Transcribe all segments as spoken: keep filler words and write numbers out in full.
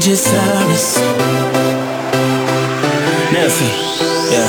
J Cyrus, Nelson, yeah.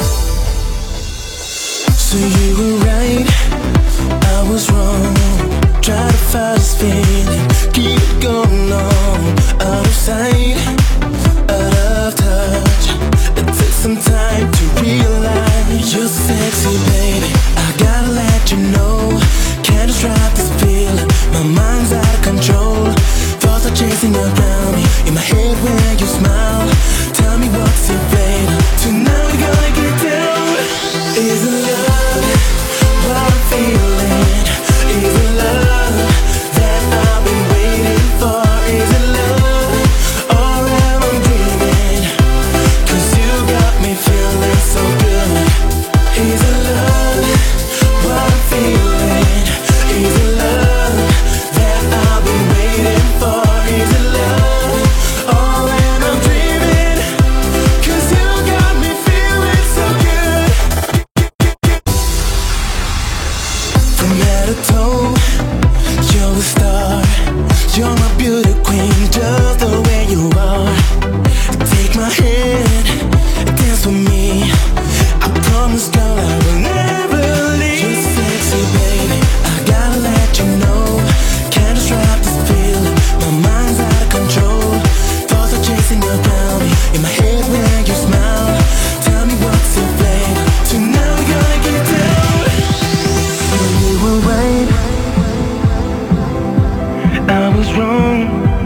So you were right, I was wrong. Try to fight this feeling, keep it going on. Out of sight, out of touch. It took some time to realize you're sexy, baby. I gotta let you know, can't describe this feeling. My mind's out of control. Thoughts are chasing around me, in my head when you smile. Tell me what's your fate. Tonight we're gonna get down. Is it love, what I'm feeling? Is it love that I've been waiting for? Is it love, or am I dreaming? Cause you got me feeling so good. Is it love, what I'm feeling? Is it love that I've been waiting for? Is it love, or am I dreaming? Cause you got me feeling so good. From head to toe, you're a star. You're my beauty queen, just the way you are. Take my hand, dance with me. I promise, girl, I will never leave. You're sexy, baby, I gotta let you know. Can't describe this feeling, my mind's out of control. Thoughts are chasing around me, in my head when you smile. Tell me what's your flavor. Tonight we're gonna get down. You were right, I was wrong.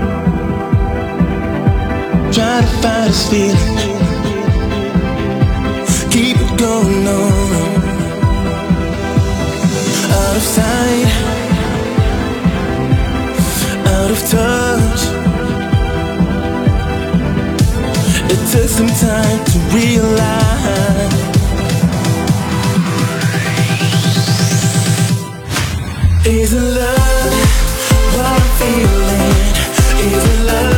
Try to fight this feeling, keep it going on. Out of sight, out of touch. It took some time to realize. Is it love, what I'm feeling? Is it love